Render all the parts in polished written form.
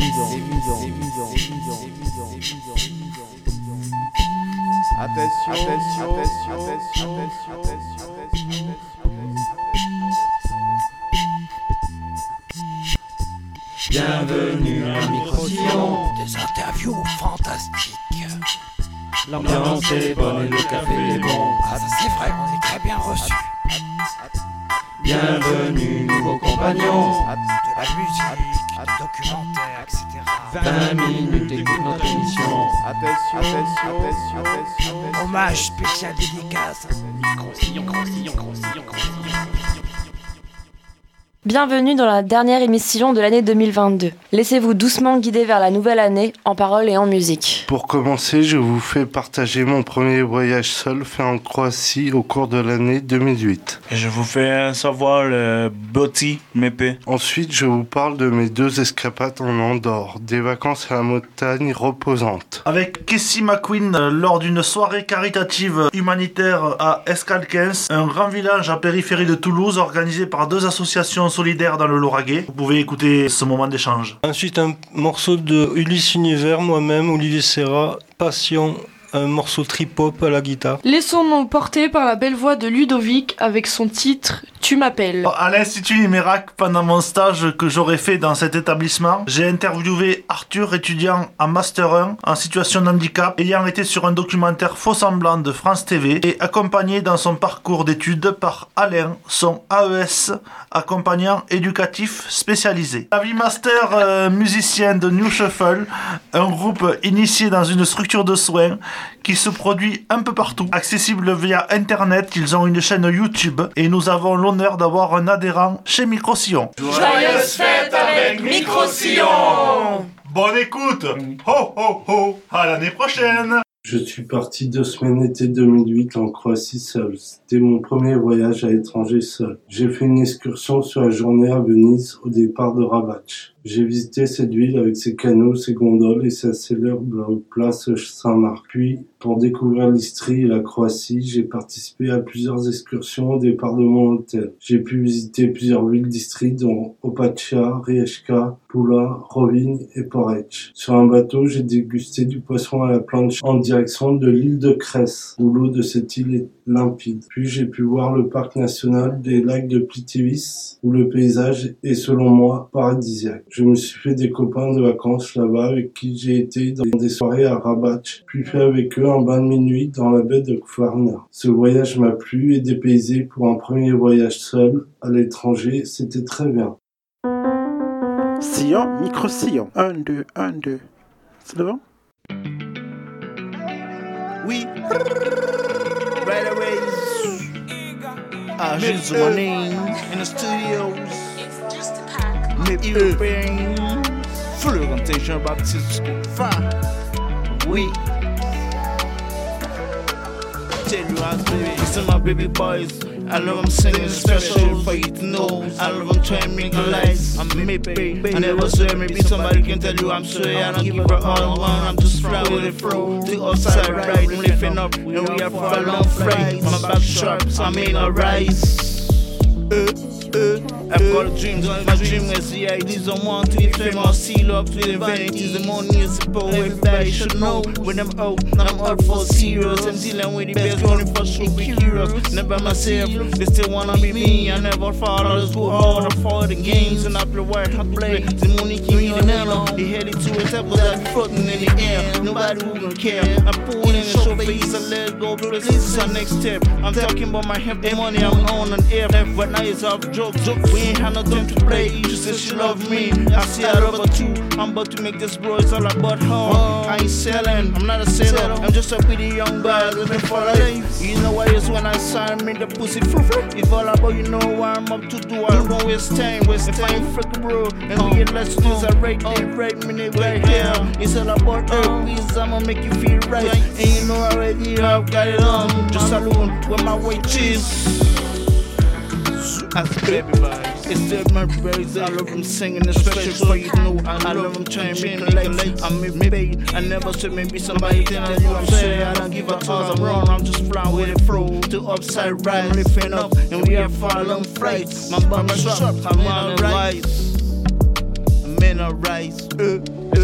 Bienvenue à Micro-Sillon. Des interviews fantastiques. L'ambiance est bonne et le café est bon. Ah ça c'est vrai, on est très bien reçus. Bienvenue nouveaux compagnons. De la musique, du documentaire, etc. 20 minutes écoute notre émission. Hommage spécial dédicace. Micro-Sillon. Bienvenue dans la dernière émission de l'année 2022. Laissez-vous doucement guider vers la nouvelle année, en paroles et en musique. Pour commencer, je vous fais partager mon premier voyage seul fait en Croatie au cours de l'année 2008. Et je vous fais savoir le Boti Mepe. Ensuite, je vous parle de mes 2 escapades en Andorre, des vacances à la montagne reposantes. Avec Casey McQueen lors d'une soirée caritative humanitaire à Escalquens, un grand village à périphérie de Toulouse organisé par 2 associations solidaires dans le Lauragais. Vous pouvez écouter ce moment d'échange. Ensuite, un morceau de Ulysse Univers, moi-même, Olivier Serra, Passion, un morceau trip-hop à la guitare. Laissons-nous porter par la belle voix de Ludovic avec son titre « Tu m'appelles ». À l'Institut Limérac, pendant mon stage que j'aurais fait dans cet établissement, j'ai interviewé Arthur, étudiant en Master 1 en situation de handicap, ayant été sur un documentaire faux semblant de France TV et accompagné dans son parcours d'études par Alain, son AES, accompagnant éducatif spécialisé. La vie master musicien de New Shuffle, un groupe initié dans une structure de soins qui se produit un peu partout. Accessible via internet, ils ont une chaîne YouTube et nous avons l'honneur d'avoir un adhérent chez Micro-Sillon. Joyeuse fête avec Micro-Sillon. Bonne écoute. Ho ho ho. À l'année prochaine. Je suis parti 2 semaines été 2008 en Croatie seul. C'était mon premier voyage à l'étranger seul. J'ai fait une excursion sur la journée à Venise au départ de Rabac. J'ai visité cette ville avec ses canaux, ses gondoles et sa célèbre place Saint-Marc. Puis, pour découvrir l'Istrie et la Croatie, j'ai participé à plusieurs excursions au départ de mon hôtel. J'ai pu visiter plusieurs villes d'Istrie dont Opatija, Rijeka, Pula, Rovinj et Poreč. Sur un bateau, j'ai dégusté du poisson à la planche en direction de l'île de Cres, où l'eau de cette île est limpide. Puis j'ai pu voir le parc national des lacs de Plitvice, où le paysage est selon moi paradisiaque. Je me suis fait des copains de vacances là-bas avec qui j'ai été dans des soirées à Rabac, puis fait avec eux un bain de minuit dans la baie de Kvarner. Ce voyage m'a plu et dépaysé pour un premier voyage seul à l'étranger, c'était très bien. Sillon, Micro-Sillon. 1, 2, 1, 2. C'est le bon? Oui. Right away. Here's my name in the studios. European Fluentation Baptist School. Oui. Tell you how, baby. Listen, my baby boys. I love them singing special for you to know. I love them trying to make a life. I'm maybe. I never swear, maybe somebody can tell you I'm swear. I don't give her all I want. I'm just flying with it through. The upside right, I'm lifting up. And we are for a long flight. My back sharp, so I mean a rise. I've got a dream, my dream is the ideas I want to be famous, seal up to the vanities, the money is the power, everybody should know. When I'm out for serious, I'm dealing with the best, running for superheroes. Never myself, they still wanna be me, I never thought I was go hard, I fought the games, and I play where I play. The money keep me on hell, they headed to a table that be floating in the air, nobody who gonna care. I pull in and show face, I let it go, but this is our next step. I'm talking about my hip, the money I'm on and air, but now it's off joke, we ain't had no time to play. She said she love me, I see her over too. I'm about to make this bro, it's all about her. I ain't selling, I'm not a seller. I'm just a pretty young boy living for life. You know why it's when I sign me the pussy fruit. It's all about you know what I'm up to do. I don't waste time, if I ain't freaking bro. And we let's do a right minute right here. It's all about her, please I'ma make you feel right. And you know already I've got it on. Just alone with my white cheese. As baby boy, it's the my birds. I love them singing, especially for you know. I love them trying to make a life. I'm made. I never said maybe somebody tell you I'm saying. I don't give a toss, I'm wrong. I'm just flying with it through to upside right, lifting up, and we are falling flights. My bum is up, I'm on a rise. I'm in a rise.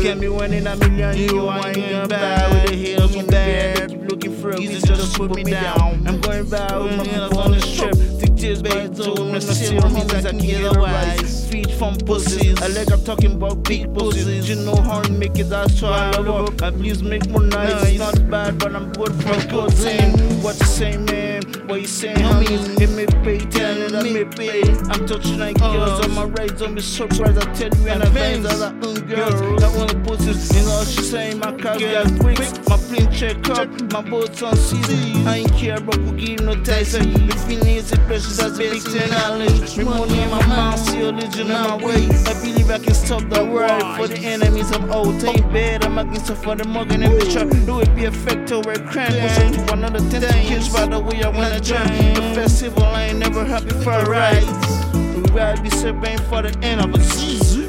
Can't be one in a million, you ain't going bad with the heels on bad. Keep looking for a reason just to put me down. I'm going bad with my people on the strip. Think tears by the door, I'm see the homies I can get otherwise. Feed from pussies, I like I'm talking about big pussies. You know how to make it, that's why I love it. Abuse make more nice, it's not bad, but I'm good for a good thing. What you say, man? What you saying, homies? It may pay, tell it I may pay. I'm touching like girls on my right, don't be surprised. I tell you in advance that I own girls. That one pussies, you know what she saying? My cars got bricks, my plane check up, my boat's on season. I ain't care about who give no Tyson. If you need the precious, that's big knowledge. Money in my mouth, see religion on my way. I believe I can stop the world for the enemies of old. Ain't bad, I'm against it for the mugging and bitch. Do it be a factor where crime pushing to another 10 kids by the way I wanna join. The festival I ain't never happy for a ride. We ride be surveying for the end of a season.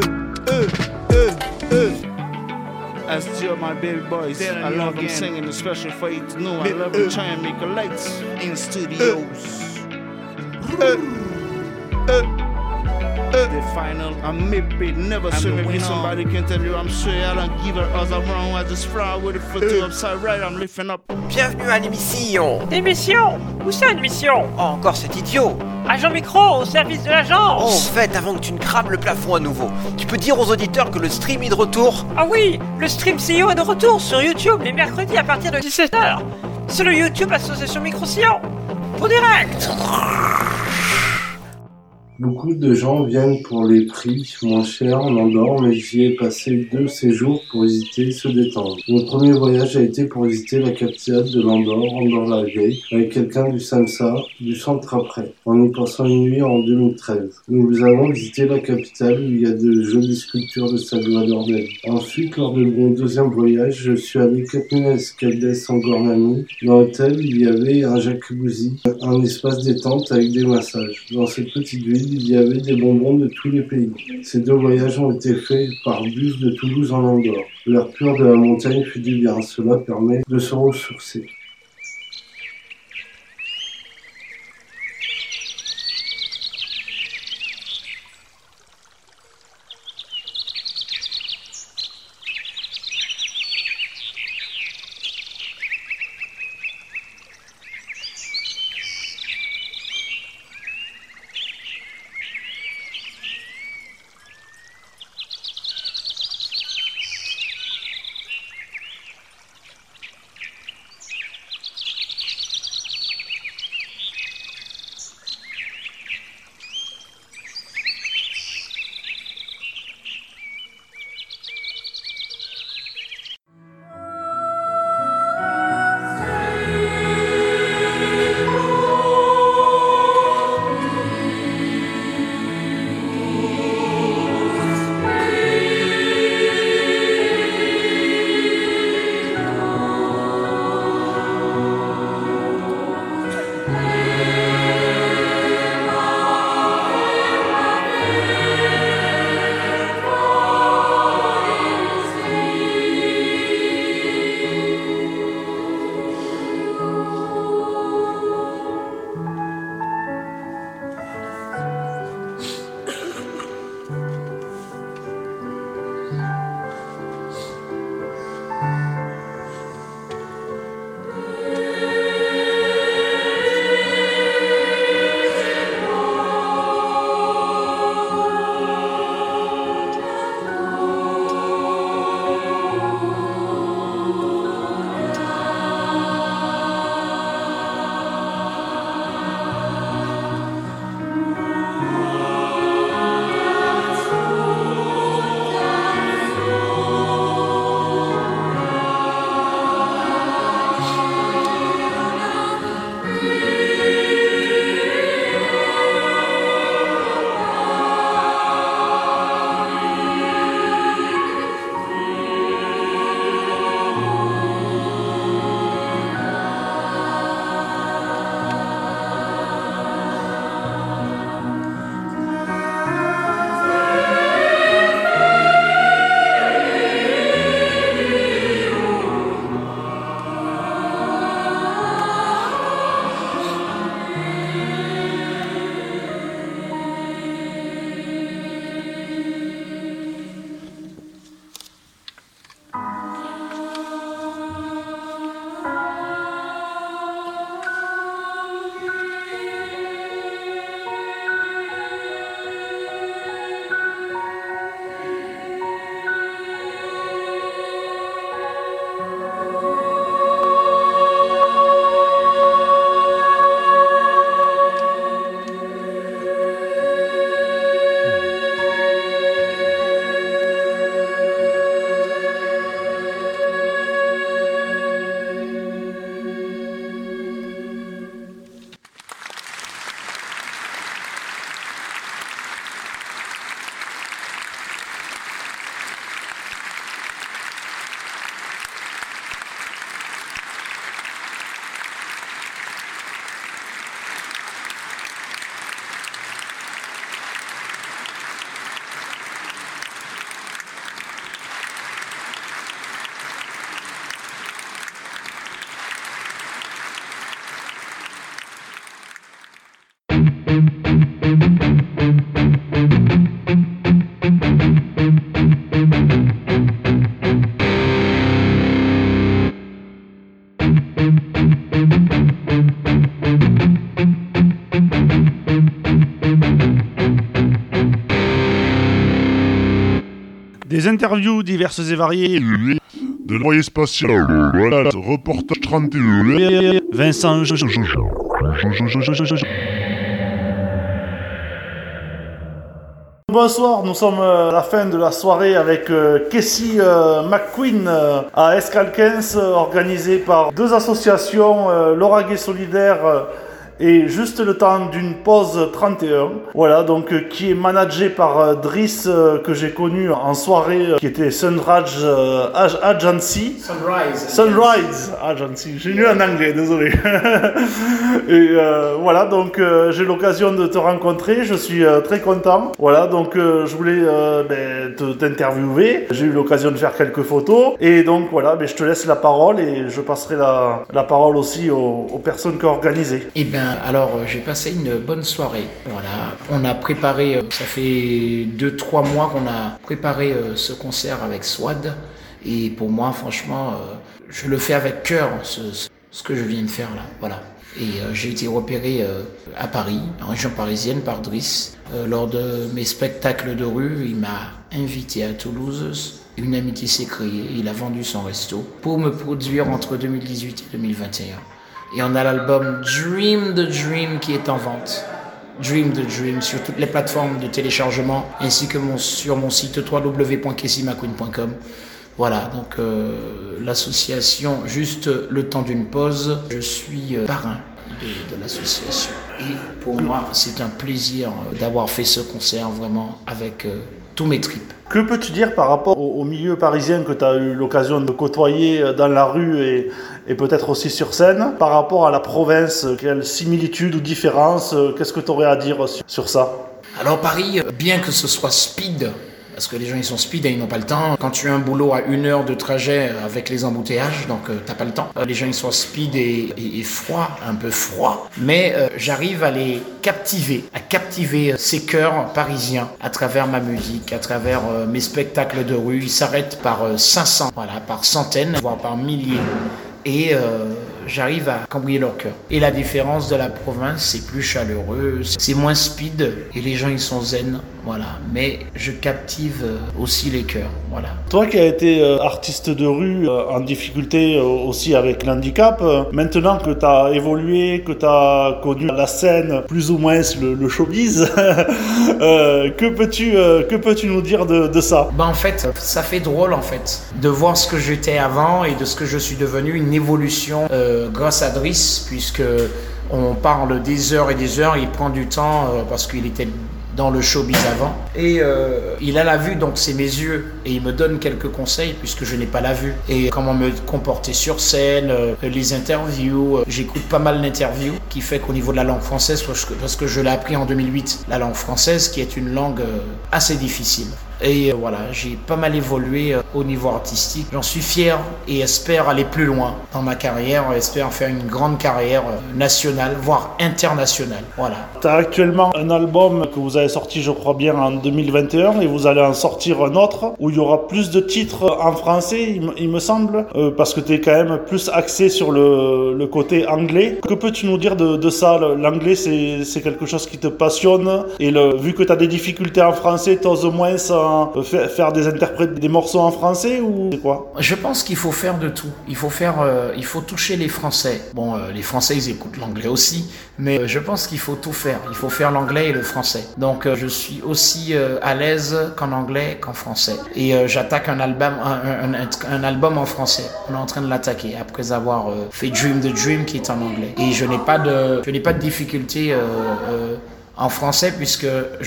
As still my baby boys, I love them singing, especially for you to know. I love them trying to make a lights in studios. The final, I'm maybe never sure maybe somebody can tell you I'm sure I don't give a other wrong. I just fly with the foot to upside right, I'm lifting up. Bienvenue à l'émission. Émission? Où ça une mission? Oh, encore cet idiot. Agent Micro, au service de l'agence. Oh, en fait, avant que tu ne crames le plafond à nouveau, tu peux dire aux auditeurs que le stream est de retour? Ah oui, le stream CEO est de retour sur YouTube les mercredis à partir de 17h. C'est le YouTube Association Micro-Sillon. Pour direct. Beaucoup de gens viennent pour les prix moins chers en Andorre, mais j'y ai passé 2 séjours pour visiter et se détendre. Mon premier voyage a été pour visiter la capitale de l'Andorre, Andorre-la-Vieille, avec quelqu'un du SAMSA, du centre après, en y passant une nuit en 2013. Nous avons visité la capitale où il y a de jolies sculptures de Salvador Dali. Ensuite, lors de mon deuxième voyage, je suis allé 4000 Escaldes en Gornani. Dans l'hôtel, il y avait un jacuzzi, un espace détente avec des massages. Dans cette petite ville, il y avait des bonbons de tous les pays. Ces 2 voyages ont été faits par bus de Toulouse en Andorre. L'air pur de la montagne fait du bien. Cela permet de se ressourcer. Des interviews diverses et variées. De l'envoyé spatial. Voilà, reportage 31. Vincent. Bonsoir, nous sommes à la fin de la soirée avec Casey McQueen à Escalquens, organisée par deux associations, l'Oraguet Solidaire et Juste le temps d'une pause 31. Voilà, donc qui est managé par Driss, que j'ai connu en soirée, qui était Sunrise Agency. Sunrise Agency. J'ai lu en anglais, désolé. Et voilà, donc j'ai l'occasion de te rencontrer. Je suis très content. Voilà, donc je voulais t'interviewer. J'ai eu l'occasion de faire quelques photos. Et donc voilà, je te laisse la parole et je passerai la parole aussi aux personnes qui ont organisé. Eh bien, alors j'ai passé une bonne soirée. Voilà, on a préparé, ça fait 2-3 mois qu'on a préparé ce concert avec Swad. Et pour moi, franchement, je le fais avec cœur, ce que je viens de faire là. Voilà. Et j'ai été repéré à Paris, en région parisienne, par Driss. Lors de mes spectacles de rue, il m'a invité à Toulouse. Une amitié s'est créée. Il a vendu son resto pour me produire entre 2018 et 2021. Et on a l'album Dream the Dream qui est en vente. Dream the Dream sur toutes les plateformes de téléchargement ainsi que sur mon site www.caseymaqueen.com. Voilà, donc l'association Juste le temps d'une pause, je suis parrain de l'association. Et pour moi, c'est un plaisir d'avoir fait ce concert vraiment avec tous mes tripes. Que peux-tu dire par rapport au milieu parisien que tu as eu l'occasion de côtoyer dans la rue et peut-être aussi sur scène, par rapport à la province? Quelle similitude ou différence? Qu'est-ce que tu aurais à dire sur ça? Alors Paris, bien que ce soit speed, parce que les gens ils sont speed et ils n'ont pas le temps. Quand tu as un boulot à 1 heure de trajet avec les embouteillages, donc t'as pas le temps. Les gens ils sont speed et froid, un peu froid. Mais j'arrive à les captiver, ces cœurs parisiens à travers ma musique, à travers mes spectacles de rue. Ils s'arrêtent par 500, voilà, par centaines, voire par milliers. Et j'arrive à cambrioler leur cœur. Et la différence de la province, c'est plus chaleureux, c'est moins speed et les gens ils sont zen, voilà. Mais je captive aussi les cœurs, voilà. Toi qui as été artiste de rue en difficulté aussi avec l'handicap, maintenant que tu as évolué, que tu as connu la scène, plus ou moins le showbiz, que peux-tu nous dire de ça? En fait, ça fait drôle en fait de voir ce que j'étais avant et de ce que je suis devenu, une évolution grâce à Driss, puisque on parle des heures et des heures, il prend du temps parce qu'il était dans le showbiz avant. Et il a la vue, donc c'est mes yeux. Et il me donne quelques conseils puisque je n'ai pas la vue. Et comment me comporter sur scène, les interviews. J'écoute pas mal d'interviews, qui fait qu'au niveau de la langue française, parce que je l'ai appris en 2008, la langue française qui est une langue assez difficile. Et voilà, j'ai pas mal évolué au niveau artistique. J'en suis fier et espère aller plus loin dans ma carrière, espère faire une grande carrière nationale, voire internationale. Voilà. Tu as actuellement un album que vous avez sorti, je crois bien, en 2021 et vous allez en sortir un autre où il y aura plus de titres en français, il me semble, parce que tu es quand même plus axé sur le côté anglais. Que peux-tu nous dire de ça? L'anglais, c'est quelque chose qui te passionne et vu que tu as des difficultés en français, tu oses moins faire des morceaux en français ou c'est quoi? Je pense qu'il faut faire de tout. Il faut toucher les Français. Bon, les Français ils écoutent l'anglais aussi, mais je pense qu'il faut tout faire. Il faut faire l'anglais et le français. Donc je suis aussi à l'aise qu'en anglais qu'en français. Et j'attaque un album en français. On est en train de l'attaquer après avoir fait Dream the Dream qui est en anglais. Et je n'ai pas de difficulté en français puisque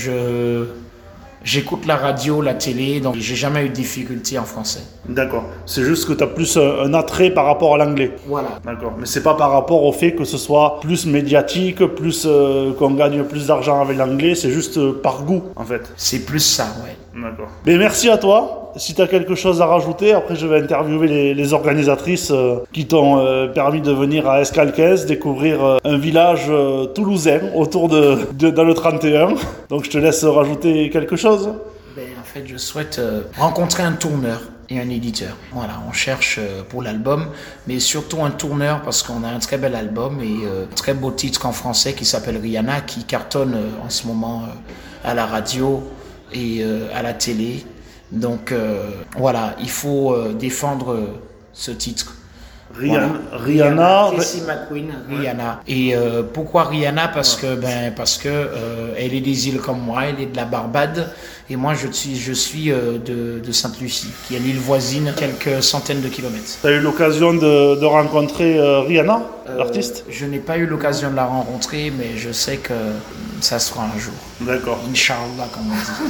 j'écoute la radio, la télé, donc j'ai jamais eu de difficulté en français. D'accord. C'est juste que tu as plus un attrait par rapport à l'anglais. Voilà. D'accord. Mais c'est pas par rapport au fait que ce soit plus médiatique, plus qu'on gagne plus d'argent avec l'anglais, c'est juste par goût, en fait. C'est plus ça, ouais. D'accord. Mais merci à toi. Si tu as quelque chose à rajouter, après je vais interviewer les organisatrices qui t'ont permis de venir à Escalquens, découvrir un village toulousain autour dans le 31. Donc je te laisse rajouter quelque chose. En fait, je souhaite rencontrer un tourneur et un éditeur. Voilà, on cherche pour l'album, mais surtout un tourneur parce qu'on a un très bel album et un très beau titre en français qui s'appelle Rihanna, qui cartonne en ce moment à la radio et à la télé. Donc voilà, il faut défendre ce titre. Rihanna. Casey McQueen, Rihanna. Et pourquoi Rihanna? Parce que elle est des îles comme moi, elle est de la Barbade. Et moi, je suis de Sainte-Lucie, qui est l'île voisine, quelques centaines de kilomètres. Tu as eu l'occasion de rencontrer Rihanna, l'artiste? Je n'ai pas eu l'occasion de la rencontrer, mais je sais que ça se fera un jour. D'accord. Inch'Allah, comme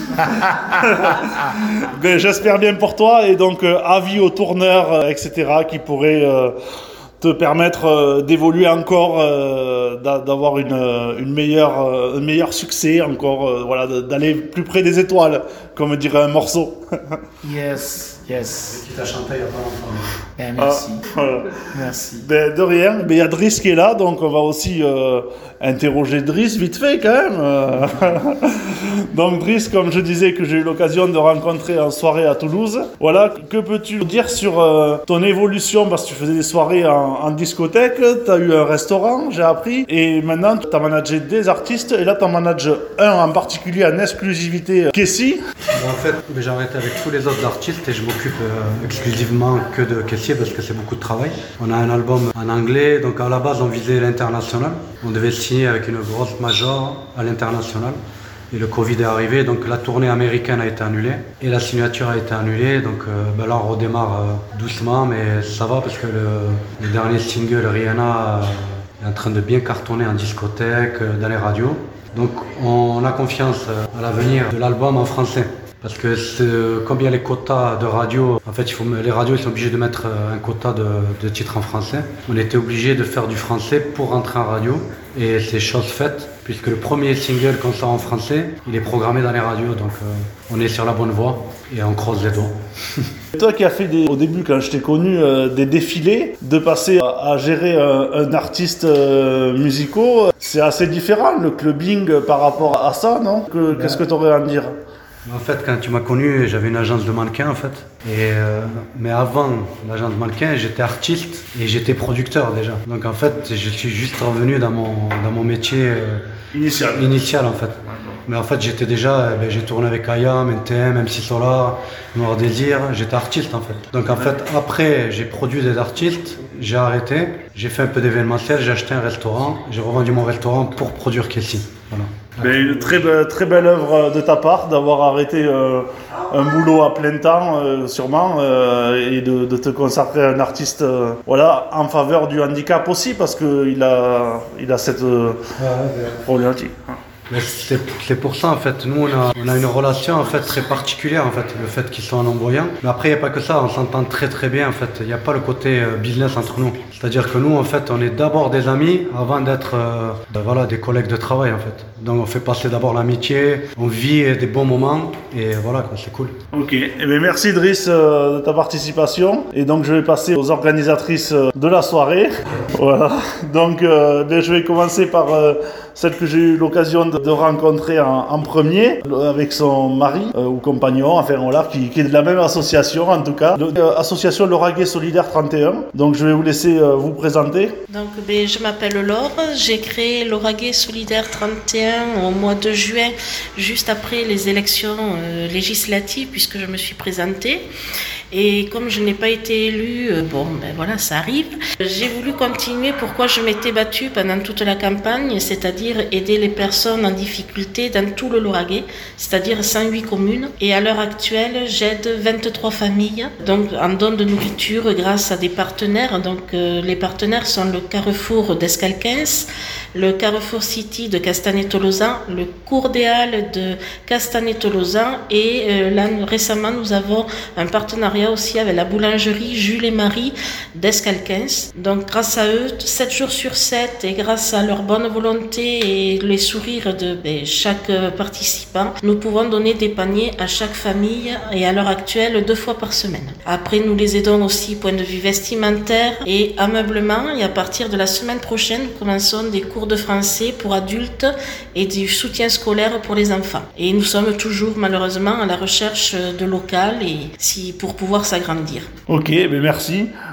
on dit. J'espère bien pour toi, et donc avis aux tourneurs, etc., qui pourraient te permettre d'évoluer encore, d'avoir un meilleur succès, encore, voilà, d'aller plus près des étoiles, comme dirait un morceau. Yes. Qui t'a chanté il y a pas longtemps. Merci. Voilà. Merci. De rien. Il y a Driss qui est là, donc on va aussi interroger Driss vite fait quand même. Donc Driss, comme je disais, que j'ai eu l'occasion de rencontrer en soirée à Toulouse. Voilà, que peux-tu dire sur ton évolution? Parce que tu faisais des soirées en discothèque, tu as eu un restaurant, j'ai appris, et maintenant tu as managé des artistes, et là tu en manages un en particulier en exclusivité, Casey. En fait, j'ai arrêté avec tous les autres artistes et je m'occupe exclusivement que de Casey parce que c'est beaucoup de travail. On a un album en anglais, donc à la base on visait l'international. On devait signer avec une grosse major à l'international. Et le Covid est arrivé, donc la tournée américaine a été annulée et la signature a été annulée. Donc là on redémarre doucement, mais ça va parce que le dernier single Rihanna est en train de bien cartonner en discothèque, dans les radios. Donc on a confiance à l'avenir de l'album en français. Parce que comme il y a les quotas de radio, en fait les radios ils sont obligés de mettre un quota de titres en français. On était obligé de faire du français pour rentrer en radio et c'est chose faite puisque le premier single qu'on sort en français, il est programmé dans les radios, donc on est sur la bonne voie et on croise les doigts. Toi qui as fait au début, quand je t'ai connu, des défilés, de passer à gérer un artiste musicaux, c'est assez différent le clubbing par rapport à ça, non? Qu'est-ce que tu aurais à en dire? En fait, quand tu m'as connu, j'avais une agence de mannequins en fait. Mais avant l'agence de mannequins, j'étais artiste et j'étais producteur déjà. Donc en fait, je suis juste revenu dans mon métier initial en fait. Mais en fait, j'étais déjà, j'ai tourné avec IAM, NTM, MC Solar, Noir Désir, j'étais artiste en fait. Donc en fait, après, j'ai produit des artistes, j'ai arrêté, j'ai fait un peu d'événementiel, j'ai acheté un restaurant, j'ai revendu mon restaurant pour produire Casey. Voilà. Mais une très belle œuvre de ta part d'avoir arrêté un boulot à plein temps sûrement et de te consacrer à un artiste voilà, en faveur du handicap aussi parce qu'il a cette problématique. Mais c'est pour ça en fait, nous on a une relation en fait très particulière en fait, le fait qu'ils soient non-voyants. Mais après il n'y a pas que ça, on s'entend très très bien en fait, il n'y a pas le côté business entre nous. C'est-à-dire que nous en fait on est d'abord des amis avant d'être voilà, des collègues de travail en fait. Donc on fait passer d'abord l'amitié, on vit des bons moments et voilà quoi, c'est cool. Ok, eh bien, merci Driss de ta participation et donc je vais passer aux organisatrices de la soirée. Voilà, donc je vais commencer par celle que j'ai eu l'occasion de rencontrer en premier, avec son mari ou compagnon, enfin voilà, qui est de la même association en tout cas, l'association Lauragais Solidaire 31. Donc je vais vous laisser vous présenter. Donc je m'appelle Laure, j'ai créé Lauragais Solidaire 31 au mois de juin, juste après les élections législatives, puisque je me suis présentée. Et comme je n'ai pas été élue, voilà, ça arrive. J'ai voulu continuer pourquoi je m'étais battue pendant toute la campagne, c'est-à-dire aider les personnes en difficulté dans tout le Lauragais, c'est-à-dire 108 communes. Et à l'heure actuelle, j'aide 23 familles, donc en don de nourriture grâce à des partenaires. Donc les partenaires sont le Carrefour d'Escalquens, le Carrefour City de Castanet-Tolosan, le Cours des Halles de Castanet-Tolosan et là récemment nous avons un partenariat aussi avec la boulangerie Jules et Marie d'Escalquens. Donc grâce à eux, 7 jours sur 7 et grâce à leur bonne volonté et les sourires de chaque participant, nous pouvons donner des paniers à chaque famille et à l'heure actuelle 2 fois par semaine. Après nous les aidons aussi point de vue vestimentaire et ameublement et à partir de la semaine prochaine nous commençons des cours de français pour adultes et du soutien scolaire pour les enfants. Et nous sommes toujours malheureusement à la recherche de local et pour pouvoir s'agrandir. Ok, merci.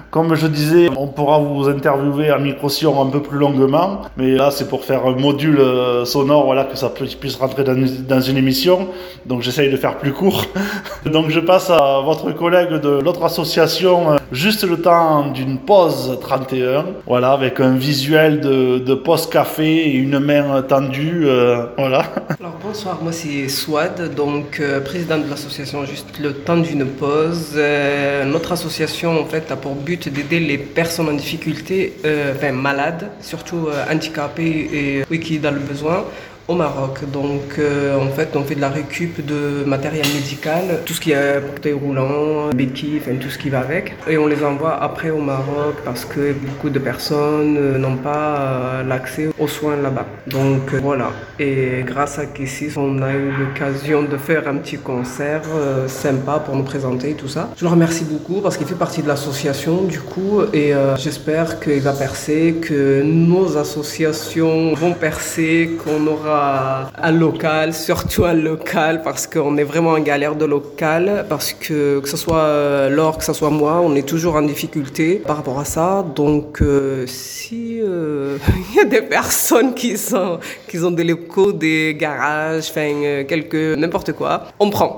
Comme je disais, on pourra vous interviewer à micro-sillon un peu plus longuement, mais là c'est pour faire un module sonore, voilà, que ça puisse rentrer dans une émission, donc j'essaye de faire plus court. Donc je passe à votre collègue de l'autre association, juste le temps d'une pause 31, voilà, avec un visuel de pause café et une main tendue, voilà. Alors bonsoir, moi c'est Swad, donc président de l'association Juste le temps d'une pause. Notre association en fait a pour but d'aider les personnes en difficulté, malades, surtout handicapées et qui dans le besoin, au Maroc. Donc en fait on fait de la récup de matériel médical, tout ce qui est fauteuil roulant, béquilles, tout ce qui va avec, et on les envoie après au Maroc parce que beaucoup de personnes n'ont pas l'accès aux soins là-bas. Donc voilà, et grâce à Kessis on a eu l'occasion de faire un petit concert sympa pour nous présenter et tout ça. Je le remercie beaucoup parce qu'il fait partie de l'association du coup, et j'espère qu'il va percer, que nos associations vont percer, qu'on aura un local, surtout un local, parce qu'on est vraiment en galère de local, parce que ce soit Laure, que ce soit moi, on est toujours en difficulté par rapport à ça. Donc si il y a des personnes qui ont des locaux, des garages, n'importe quoi, on prend.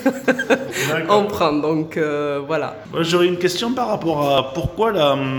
On prend, donc voilà. Moi, j'aurais une question par rapport à pourquoi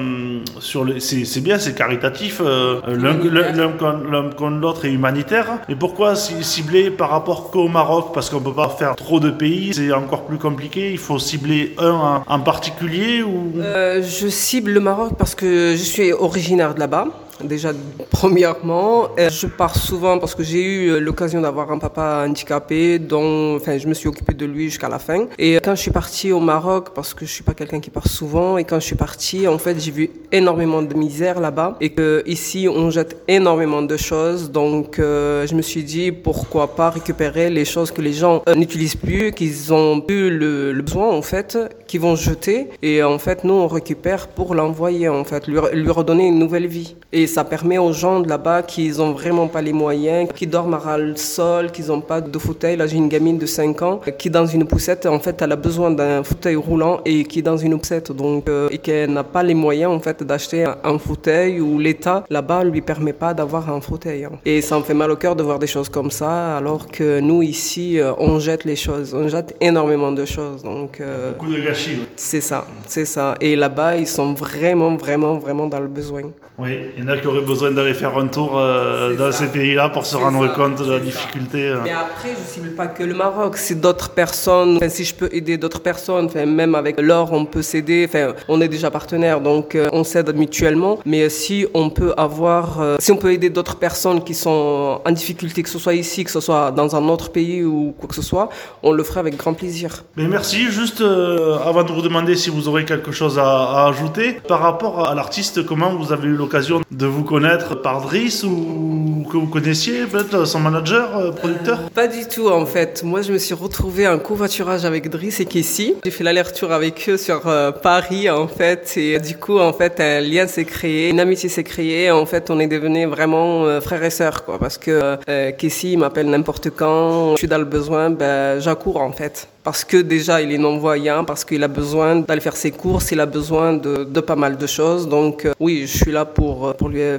c'est bien, c'est caritatif, l'un contre l'autre est humanitaire, mais pourquoi cibler par rapport qu'au Maroc, parce qu'on peut pas faire trop de pays, c'est encore plus compliqué, il faut cibler un en particulier ou... Je cible le Maroc parce que je suis originaire de là-bas. Déjà, premièrement, je pars souvent parce que j'ai eu l'occasion d'avoir un papa handicapé dont, je me suis occupée de lui jusqu'à la fin. Et quand je suis partie au Maroc, parce que je suis pas quelqu'un qui part souvent, et quand je suis partie, en fait, j'ai vu énormément de misère là-bas et que ici, on jette énormément de choses. Donc, je me suis dit, pourquoi pas récupérer les choses que les gens n'utilisent plus, qu'ils ont eu le besoin, en fait, qu'ils vont jeter. Et en fait, nous, on récupère pour l'envoyer, en fait, lui redonner une nouvelle vie. Et ça permet aux gens de là-bas qui n'ont vraiment pas les moyens, qui dorment à ras le sol, qui n'ont pas de fauteuil. Là, j'ai une gamine de 5 ans qui est dans une poussette. En fait, elle a besoin d'un fauteuil roulant et qui est dans une poussette. Donc, et qu'elle n'a pas les moyens, en fait, d'acheter un fauteuil, où l'État, là-bas, ne lui permet pas d'avoir un fauteuil. Et ça me fait mal au cœur de voir des choses comme ça, alors que nous, ici, on jette les choses. On jette énormément de choses. Donc, beaucoup de gâchis. Ouais. C'est ça. Et là-bas, ils sont vraiment dans le besoin. Oui, il y en a qui auraient besoin d'aller faire un tour dans ces pays-là pour se rendre compte de la difficulté. Mais après, je ne cible pas que le Maroc, c'est d'autres personnes. Si je peux aider d'autres personnes, même avec Laure, on peut s'aider. On est déjà partenaires, donc on s'aide mutuellement. Mais si on peut aider d'autres personnes qui sont en difficulté, que ce soit ici, que ce soit dans un autre pays ou quoi que ce soit, on le ferait avec grand plaisir. Mais merci. Juste avant de vous demander si vous aurez quelque chose à ajouter, par rapport à l'artiste, comment vous avez eu l'occasion de vous connaître par Driss, ou que vous connaissiez peut-être son manager, producteur? Pas du tout en fait. Moi je me suis retrouvée en covoiturage avec Driss et Kessie. J'ai fait l'aller-retour avec eux sur Paris en fait, et du coup en fait un lien s'est créé, une amitié s'est créée. En fait on est devenus vraiment frères et sœurs quoi, parce que Kessie m'appelle n'importe quand, je suis dans le besoin, j'accours en fait. Parce que déjà il est non-voyant, parce qu'il a besoin d'aller faire ses courses, il a besoin de pas mal de choses. Donc oui, je suis là pour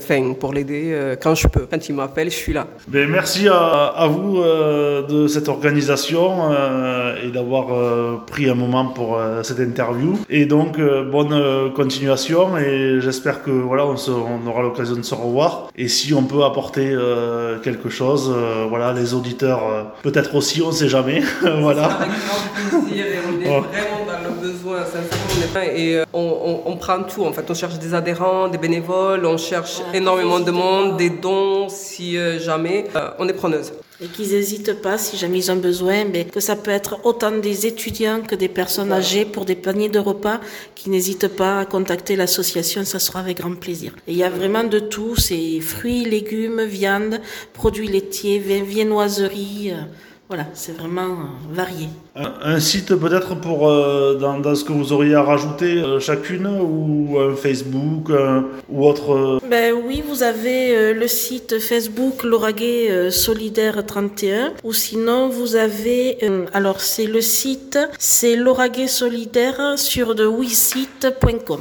l'aider quand je peux. Quand il m'appelle, je suis là. Merci à vous de cette organisation et d'avoir pris un moment pour cette interview. Et donc bonne continuation, et j'espère que on aura l'occasion de se revoir. Et si on peut apporter quelque chose, les auditeurs peut-être aussi, on sait jamais. Voilà. Plaisir, et on est vraiment dans le besoin, sincèrement, et on prend tout en fait, on cherche des adhérents, des bénévoles, on cherche énormément de monde, des dons si jamais, on est preneuse. Et qu'ils n'hésitent pas, si jamais ils ont besoin, que ça peut être autant des étudiants que des personnes âgées pour des paniers de repas, qui n'hésitent pas à contacter l'association, ça sera avec grand plaisir. Et il y a vraiment de tout, c'est fruits, légumes, viande, produits laitiers, viennoiseries. Voilà, c'est vraiment varié. Un site peut-être pour dans ce que vous auriez à rajouter chacune, ou un Facebook ou autre Oui, vous avez le site Facebook Lauragais Solidaire 31, ou sinon vous avez c'est le site, c'est Lauragais Solidaire sur wesite.com.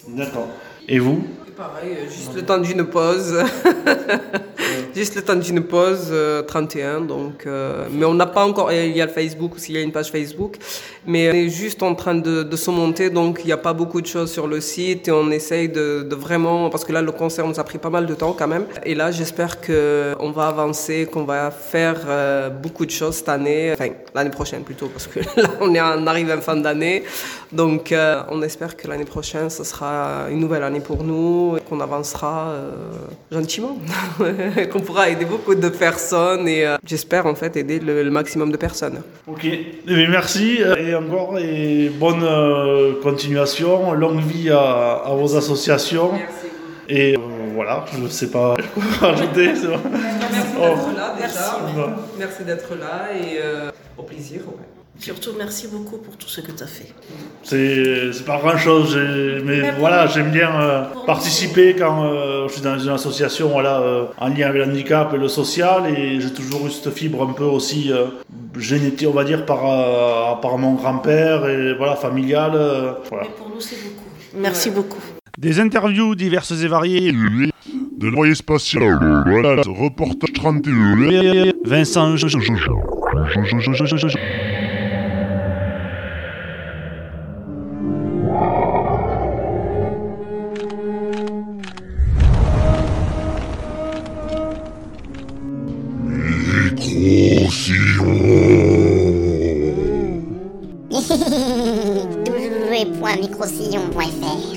D'accord. Et vous? Pareil, juste le temps d'une pause. Juste le temps d'une pause, 31. Donc, mais on n'a pas encore. Il y a le Facebook aussi, il y a une page Facebook. Mais on est juste en train de se monter, donc il n'y a pas beaucoup de choses sur le site. Et on essaye de vraiment. Parce que là, le concert nous a pris pas mal de temps quand même. Et là, j'espère qu'on va avancer, qu'on va faire beaucoup de choses cette année. Enfin, l'année prochaine plutôt, parce que là, on arrive en fin d'année. Donc, on espère que l'année prochaine, ce sera une nouvelle année pour nous, qu'on avancera gentiment, qu'on pourra aider beaucoup de personnes et j'espère en fait aider le maximum de personnes. Ok, merci et encore et bonne continuation, longue vie à vos associations. Merci. Et voilà, je ne sais pas quoi rajouter. Merci d'être là déjà. Merci d'être là et au plaisir. Ouais. Surtout, merci beaucoup pour tout ce que tu as fait. C'est pas grand chose, mais voilà, j'aime bien participer quand je suis dans une association en lien avec le handicap et le social, et j'ai toujours eu cette fibre un peu aussi génétique, on va dire, par mon grand-père, et voilà, familiale. Voilà. Mais pour nous, c'est beaucoup. Merci beaucoup. Des interviews diverses et variées. De l'envoyé spatial. Reportage 31. Vincent. www.microsillon.fr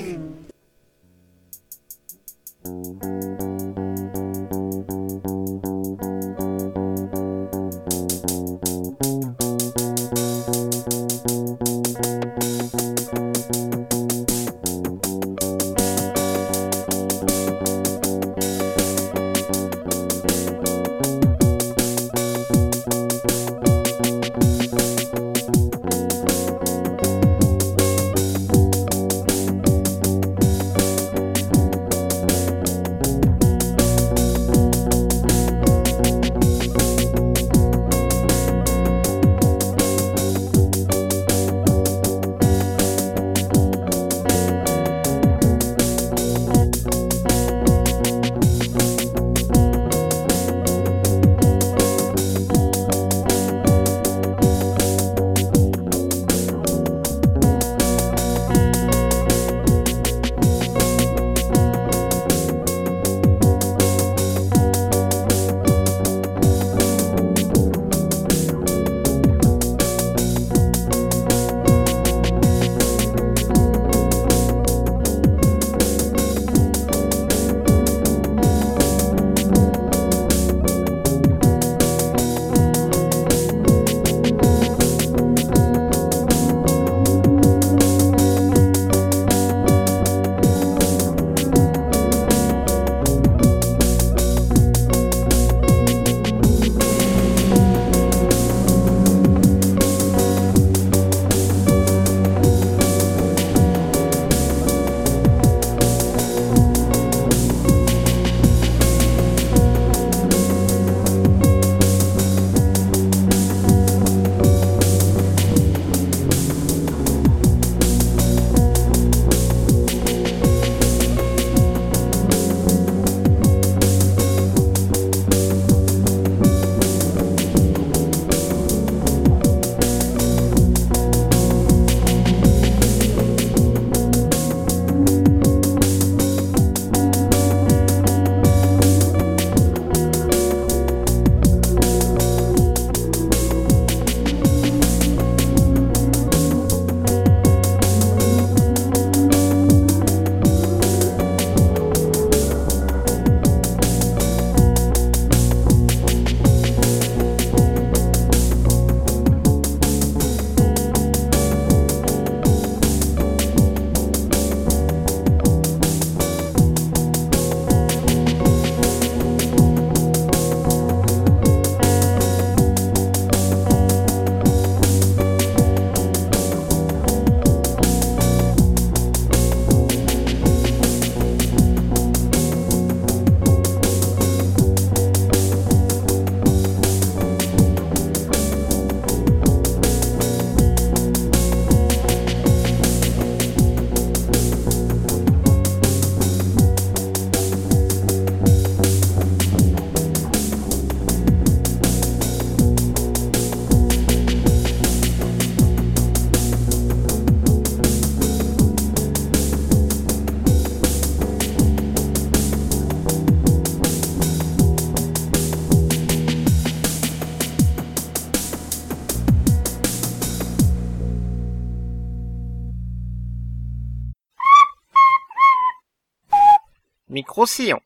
Micro-sillon.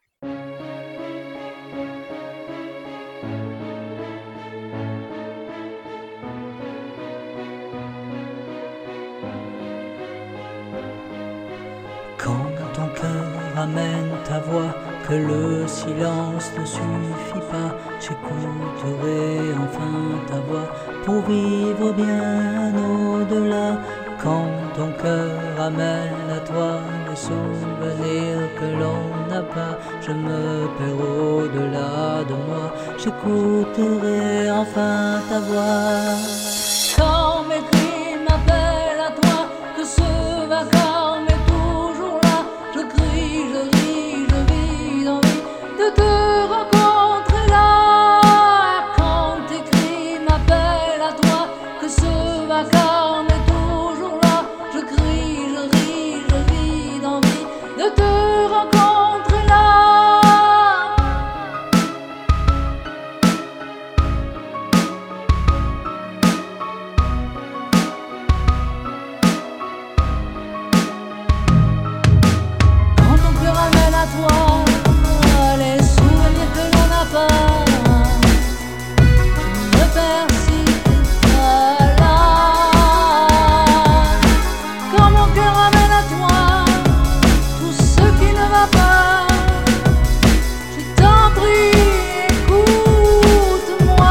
Quand ton cœur amène ta voix, que le silence ne suffit pas, j'écouterai enfin ta voix pour vivre bien au-delà. Quand ton cœur amène à toi les souvenirs que l'on n'a pas, je me perds au-delà de moi, j'écouterai enfin ta voix. Quand mes cris m'appellent à toi, que ce vacarme est toujours là, je crie, je ris, je vis d'envie de te rencontrer là. Quand tes cris m'appellent à toi, que ce vacarme est toujours là, je crie, je ris, je vis d'envie de te rencontrer là. Quand ton cœur amène à toi les souvenirs que l'on n'a pas, je me perds si t'es pas là. Quand mon cœur amène à toi tout ce qui ne va pas, je t'en prie, écoute-moi.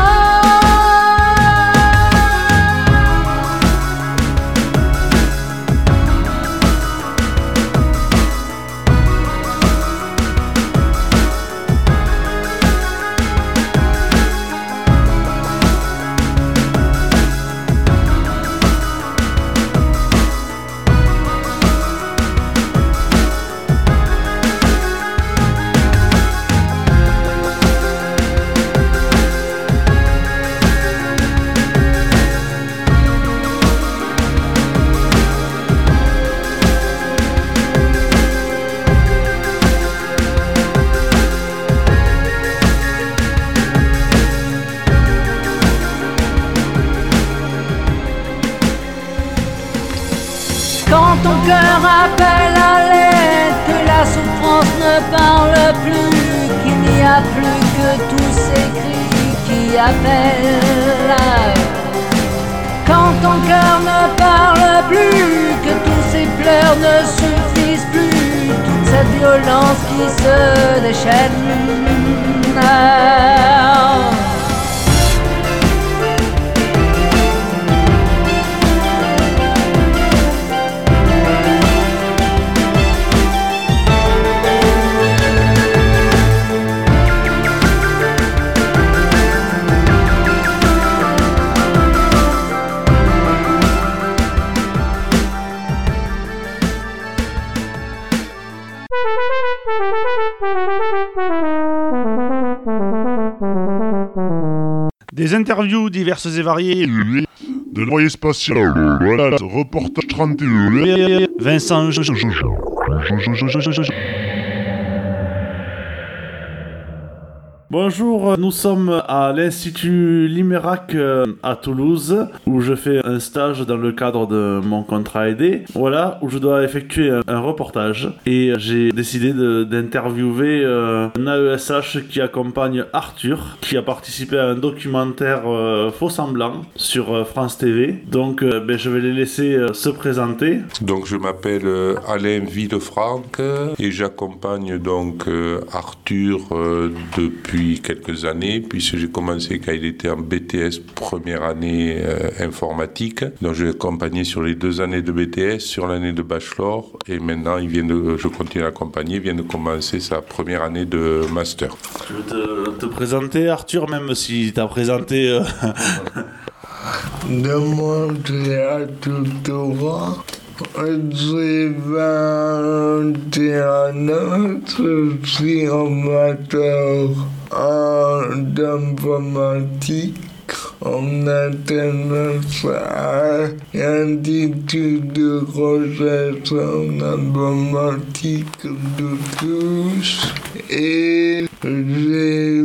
Quand ton cœur appelle à l'aide, que la souffrance ne parle plus, qu'il n'y a plus que tous ces cris qui appellent. Quand ton cœur ne parle plus, que tous ces pleurs ne suffisent plus, toute cette violence qui se déchaîne. Des interviews diverses et variées. De l'envoyé spatial. Voilà, reportage 31. Vincent. Bonjour, nous sommes à l'Institut Limérac à Toulouse, où je fais un stage dans le cadre de mon contrat aidé. Voilà, où je dois effectuer un reportage. Et j'ai décidé d'interviewer un AESH qui accompagne Arthur, qui a participé à un documentaire faux semblant sur France TV. Donc je vais les laisser se présenter. Donc je m'appelle Alain Villefranc et j'accompagne donc Arthur depuis quelques années, puisque j'ai commencé quand il était en BTS première année informatique. Donc je l'ai accompagné sur les 2 années de BTS, sur l'année de bachelor, et maintenant je continue à l'accompagner, il vient de commencer sa première année de master. Tu veux te présenter, Arthur, même si tu as présenté... Demandez à tutorat. J'ai 21 ans, je suis amateur d'informatique en international et institut de recherche en informatique de Toulouse, et j'ai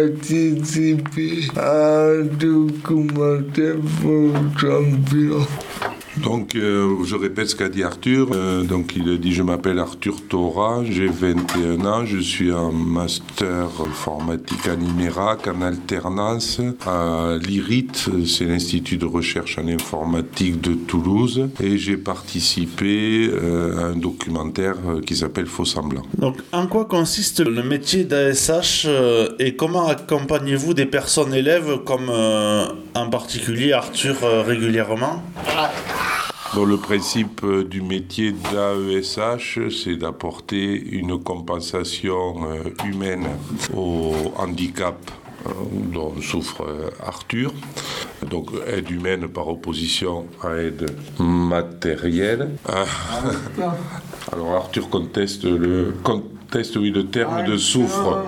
participé à un documentaire faux semblant. Donc, je répète ce qu'a dit Arthur. Donc, il dit, je m'appelle Arthur Thora, j'ai 21 ans, je suis en master informatique à l'IMERAC, en alternance à l'IRIT, c'est l'Institut de recherche en informatique de Toulouse, et j'ai participé à un documentaire qui s'appelle Faux Semblants. Donc, en quoi consiste le métier d'ASH et comment accompagnez-vous des personnes élèves comme en particulier Arthur régulièrement ? Donc, le principe du métier d'AESH, c'est d'apporter une compensation humaine au handicap dont souffre Arthur. Donc aide humaine par opposition à aide matérielle. Alors Arthur conteste le terme de souffre.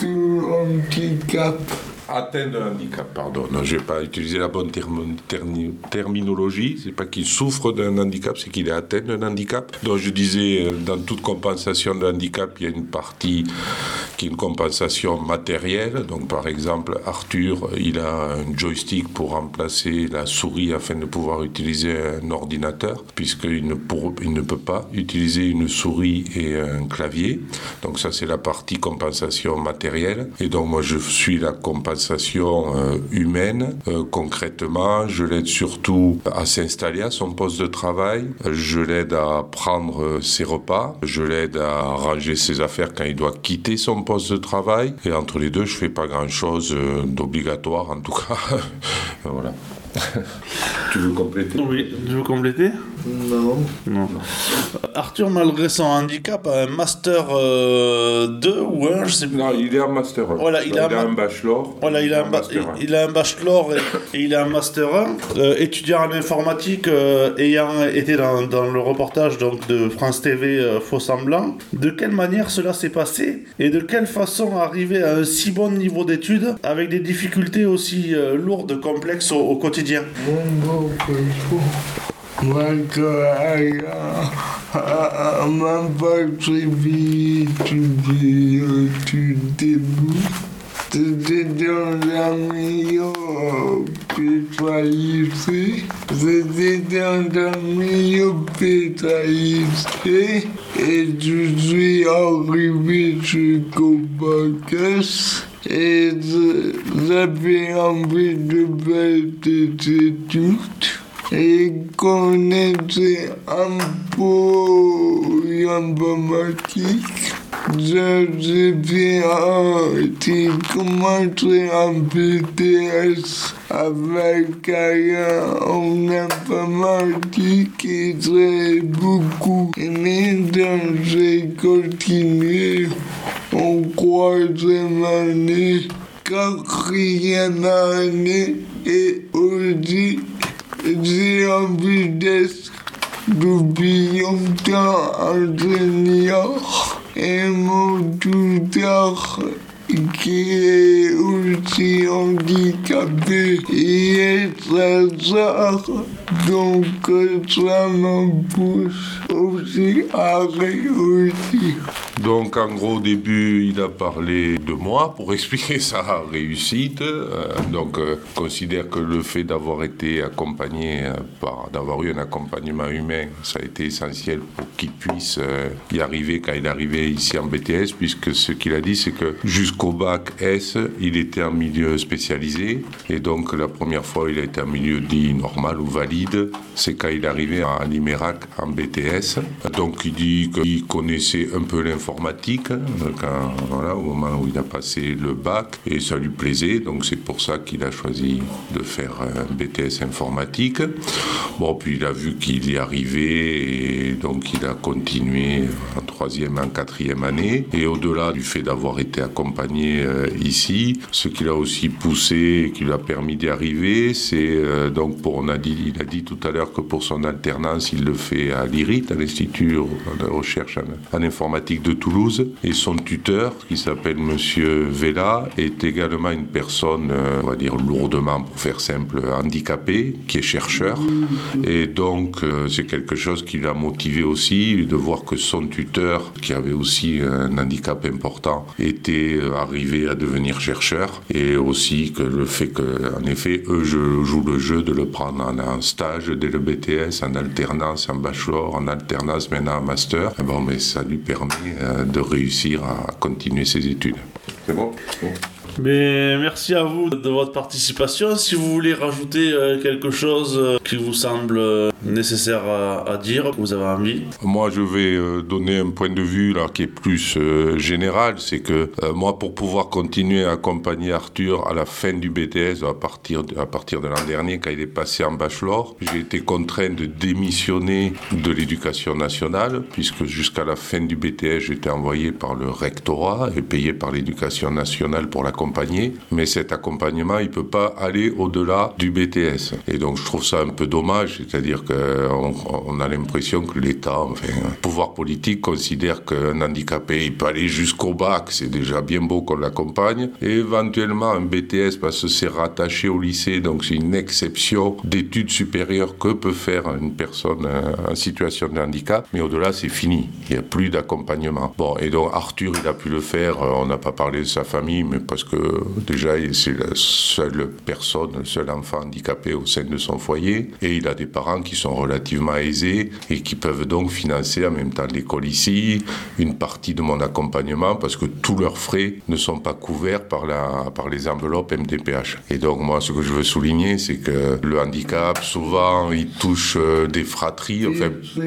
Atteint de handicap, pardon. Non, je ne vais pas utiliser la bonne terminologie. C'est pas qu'il souffre d'un handicap, c'est qu'il est atteint d'un handicap. Donc je disais, dans toute compensation de handicap, il y a une partie qui est une compensation matérielle. Donc par exemple, Arthur, il a un joystick pour remplacer la souris afin de pouvoir utiliser un ordinateur, puisqu'il ne peut pas utiliser une souris et un clavier. Donc ça, c'est la partie compensation matérielle. Et donc moi, je suis la compensation humaine. Concrètement, je l'aide surtout à s'installer à son poste de travail. Je l'aide à prendre ses repas. Je l'aide à ranger ses affaires quand il doit quitter son poste de travail. Et entre les deux, je fais pas grand-chose d'obligatoire, en tout cas. Voilà. Tu veux compléter ? Oui, tu veux compléter ? Non. Arthur, malgré son handicap, a un master 2 ou 1, je sais plus. Non, il est en master 1. Voilà, il a un bachelor. Voilà, il a un bachelor et il a un master 1. Étudiant en informatique, ayant été dans le reportage donc, de France TV Faux Semblants. De quelle manière cela s'est passé et de quelle façon arriver à un si bon niveau d'études avec des difficultés aussi lourdes, complexes au quotidien ? Moi, à ma base, j'ai étudié du début. C'était dans un milieu pétralisé. Et je suis arrivé jusqu'au bac S. Et j'avais envie de faire des études et connaître un peu l'informatique. J'ai commencé en BTS avec en informatique et j'ai beaucoup aimé, donc j'ai continué en 3e année, 4e année et aussi j'ai envie d'être depuis longtemps enseignant et mon tuteur qui est aussi handicapé et est très rare, donc ça me pousse aussi à réussir. Donc en gros au début il a parlé de moi pour expliquer sa réussite, considère que le fait d'avoir été accompagné, d'avoir eu un accompagnement humain, ça a été essentiel pour qu'il puisse y arriver quand il est arrivé ici en BTS, puisque ce qu'il a dit c'est que jusqu'au bac S il était en milieu spécialisé et donc la première fois il a été en milieu dit normal ou valide, c'est quand il est arrivé à l'IMERAC en BTS. Donc il dit qu'il connaissait un peu l'informatique au moment où il a passé le bac et ça lui plaisait, donc c'est pour ça qu'il a choisi de faire un BTS informatique. Bon, puis il a vu qu'il y arrivait et donc il a continué en 3e, en 4e année. Et au-delà du fait d'avoir été accompagné ici, ce qui l'a aussi poussé et qui lui a permis d'y arriver, c'est il a dit tout à l'heure que pour son alternance, il le fait à l'IRIT, à l'Institut de recherche en informatique de Toulouse. Et son tuteur, qui s'appelle Monsieur Vella, est également une personne, on va dire lourdement, pour faire simple, handicapée, qui est chercheur. Et donc, c'est quelque chose qui l'a motivé aussi, de voir que son tuteur, qui avait aussi un handicap important, était arriver à devenir chercheur, et aussi que le fait que, en effet, eux jouent le jeu de le prendre en stage dès le BTS, en alternance, en bachelor, en alternance, maintenant en master. Bon, mais ça lui permet de réussir à continuer ses études. C'est bon? Mais merci à vous de votre participation. Si vous voulez rajouter quelque chose qui vous semble nécessaire à dire, que vous avez envie. Moi, je vais donner un point de vue là qui est plus général. C'est que moi, pour pouvoir continuer à accompagner Arthur à la fin du BTS, à partir de l'an dernier, quand il est passé en bachelor, j'ai été contraint de démissionner de l'éducation nationale, puisque jusqu'à la fin du BTS, j'étais envoyé par le rectorat et payé par l'éducation nationale pour l'accompagner. Mais cet accompagnement, il ne peut pas aller au-delà du BTS. Et donc, je trouve ça un peu dommage, c'est-à-dire qu'on a l'impression que l'État, enfin, le pouvoir politique considère qu'un handicapé, il peut aller jusqu'au bac, c'est déjà bien beau qu'on l'accompagne, et éventuellement un BTS, parce que c'est rattaché au lycée, donc c'est une exception d'études supérieures que peut faire une personne en situation de handicap, mais au-delà, c'est fini, il n'y a plus d'accompagnement. Bon, et donc Arthur, il a pu le faire, on n'a pas parlé de sa famille, mais parce que déjà, c'est la seule personne, le seul enfant handicapé au sein de son foyer, et il a des parents qui sont relativement aisés et qui peuvent donc financer en même temps l'école ici, une partie de mon accompagnement, parce que tous leurs frais ne sont pas couverts par les enveloppes MDPH. Et donc moi, ce que je veux souligner, c'est que le handicap, souvent, il touche des fratries, enfin...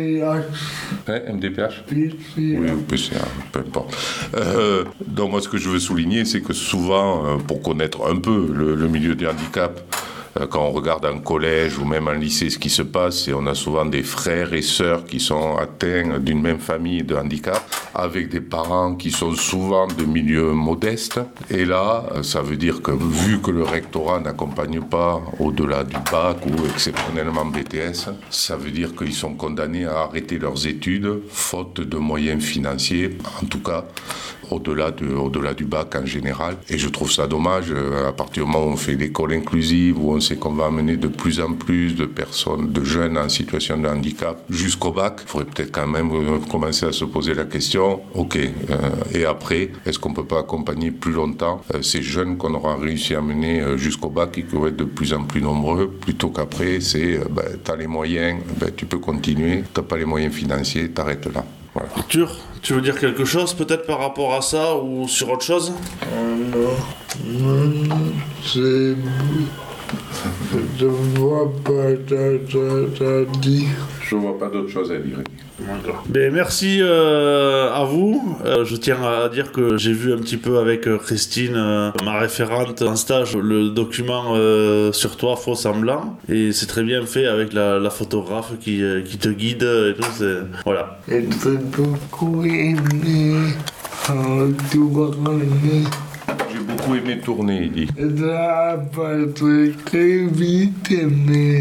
MDPH Oui, PCH, peu importe. Donc moi, ce que je veux souligner, c'est que souvent, pour connaître un peu le milieu du handicap, quand on regarde en collège ou même en lycée ce qui se passe, c'est on a souvent des frères et sœurs qui sont atteints d'une même famille de handicap, avec des parents qui sont souvent de milieux modestes. Et là, ça veut dire que vu que le rectorat n'accompagne pas au-delà du bac ou exceptionnellement BTS, ça veut dire qu'ils sont condamnés à arrêter leurs études, faute de moyens financiers, en tout cas au-delà du bac en général. Et je trouve ça dommage, à partir du moment où on fait l'école inclusive, où on sait qu'on va amener de plus en plus de personnes, de jeunes en situation de handicap jusqu'au bac, il faudrait peut-être quand même commencer à se poser la question, ok, et après, est-ce qu'on ne peut pas accompagner plus longtemps ces jeunes qu'on aura réussi à amener jusqu'au bac et qui vont être de plus en plus nombreux, plutôt qu'après, c'est, tu as les moyens, tu peux continuer, tu n'as pas les moyens financiers, t'arrêtes là. Voilà. Arthur, tu veux dire quelque chose peut-être par rapport à ça ou sur autre chose? Non, c'est... Je vois pas d'autre dire. Je vois pas d'autre chose à dire. Ben, merci à vous. Je tiens à dire que j'ai vu un petit peu avec Christine, ma référente en stage, le document sur toi, faux semblant. Et c'est très bien fait avec la photographe qui te guide et tout. Voilà. J'ai beaucoup aimé tourner. J'ai beaucoup aimé tourner, il dit. Ça a passé très vite, mais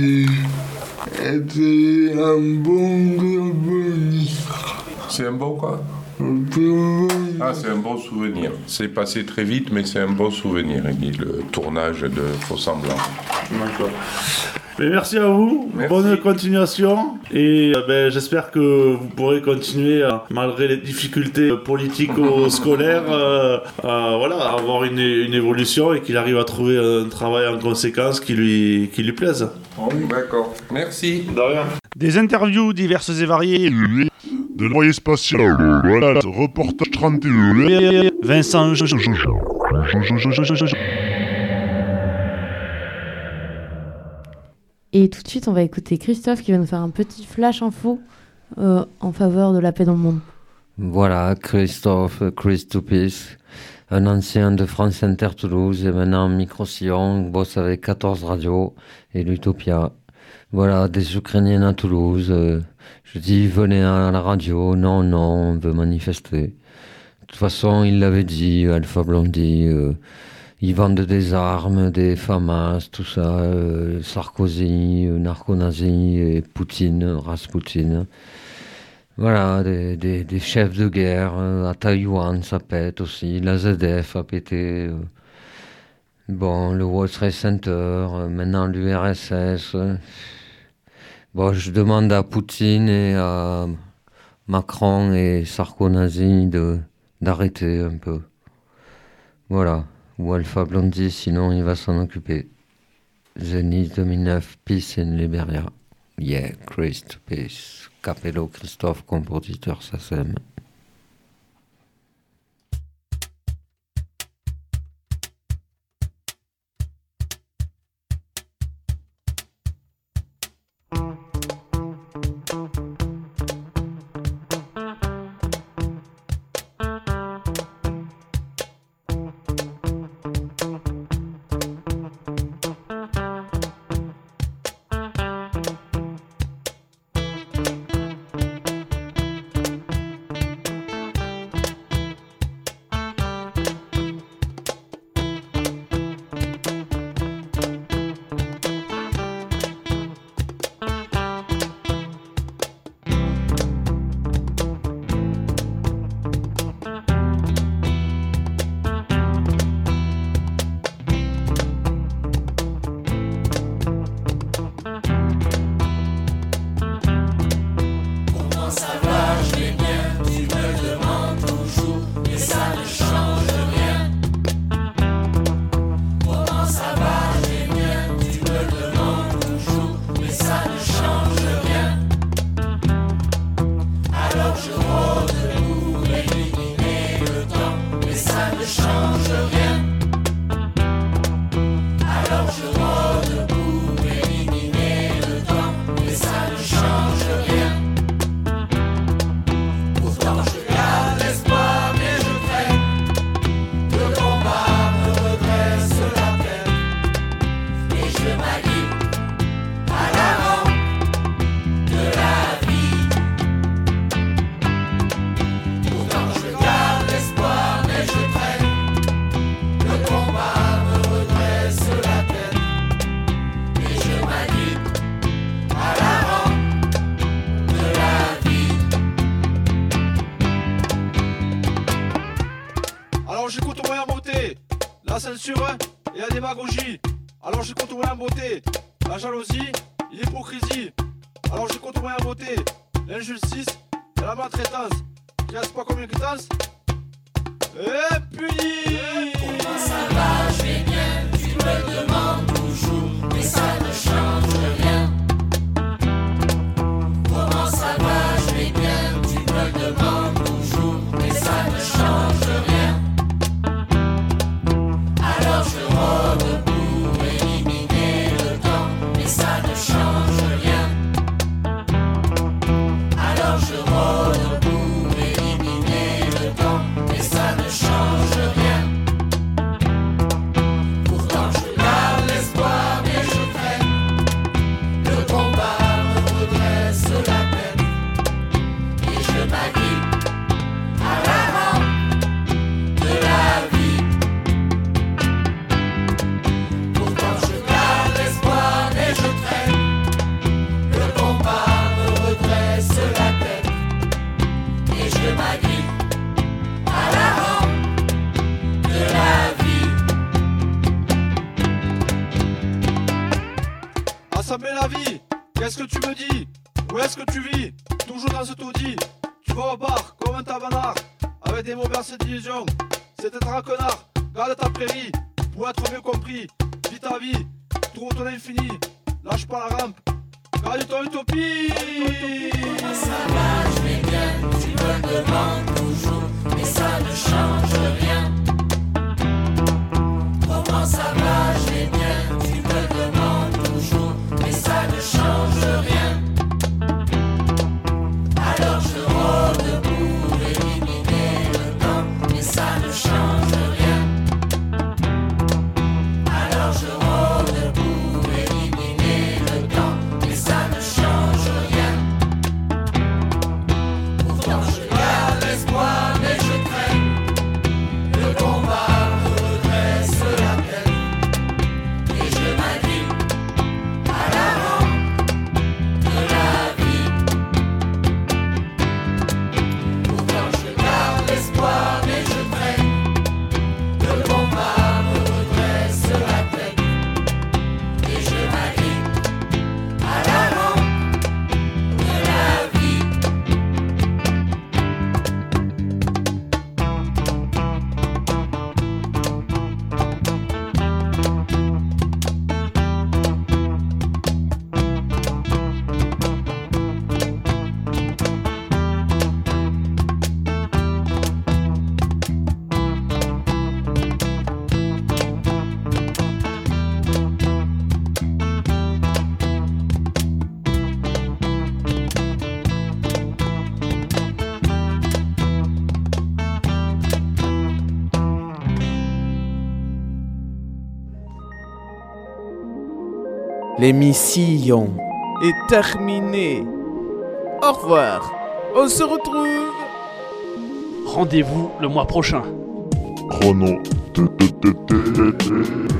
c'est un bon souvenir. C'est un bon quoi? Ah, c'est un bon souvenir. C'est passé très vite, mais c'est un bon souvenir, il dit, le tournage de Faux Semblant. D'accord. Mais merci à vous, merci. Bonne continuation, et j'espère que vous pourrez continuer, malgré les difficultés politico-scolaires, à avoir une évolution et qu'il arrive à trouver un travail en conséquence qui lui plaise. D'accord, merci. De rien. Des interviews diverses et variées. De l'envoyé spatial. Voilà, reportage 31. Vincent. Et tout de suite, on va écouter Christophe qui va nous faire un petit flash info en faveur de la paix dans le monde. Voilà, Christophe, Chris Toupis, un ancien de France Inter Toulouse et maintenant Micro-Sillon, bosse avec 14 radios et l'Utopia. Voilà, des Ukrainiens à Toulouse. Je dis, venez à la radio. Non, on veut manifester. De toute façon, il l'avait dit, Alpha Blondy. Ils vendent des armes, des FAMAS, tout ça. Sarkozy, narco-nazi et Poutine, Raspoutine. Voilà, des chefs de guerre. À Taïwan, ça pète aussi. La ZF a pété. Bon, le World Trade Center, maintenant l'URSS. Bon, je demande à Poutine et à Macron et Sarkozy d'arrêter un peu. Voilà. Ou Alpha Blondie, sinon il va s'en occuper. Zénith 2009, Peace in Liberia. Yeah, Chris to Peace. Capello Christophe, compositeur SACEM. censure et la démagogie. Alors je compte rien beauté, la jalousie et l'hypocrisie. Alors je compte rien beauté, l'injustice et la maltraitance. Il reste pas combien de temps? Et puis comment ça va, je vais bien, tu me le demandes toujours, mais ça ne change rien. Comment ça va, je vais bien, tu me le demandes toujours, mais ça ne change rien. Alors je rôde pour éliminer le temps, mais ça ne change rien. Alors je rôde pour éliminer le temps, mais ça ne change rien. Pourtant je garde l'espoir, mais je traîne. Le combat me redresse la tête, et je m'agrippe à la rampe de la vie. Pourtant je garde l'espoir, mais je traîne. Le combat me redresse la tête, et je m'agrippe à la rampe de la vie. Assembler la vie, qu'est-ce que tu me dis? Où est-ce que tu vis? Toujours dans ce taudis. Tu vas au bar comme un tabanard, avec des mauvaises d'illusion. C'est être un connard, garde ta prairie, pour être mieux compris. Vis ta vie, trouve ton infini, lâche pas la rampe, garde ton utopie. Comment ça va, je vais bien, tu me le demandes toujours, mais ça ne change rien. Comment ça va, je vais bien, tu me le demandes toujours, mais ça ne change rien. Alors je rôde pour éliminer le temps, mais ça ne change rien. Alors je rôde pour éliminer le temps, mais ça ne change rien. L'émission est terminée. Au revoir. On se retrouve. Rendez-vous le mois prochain. Chrono.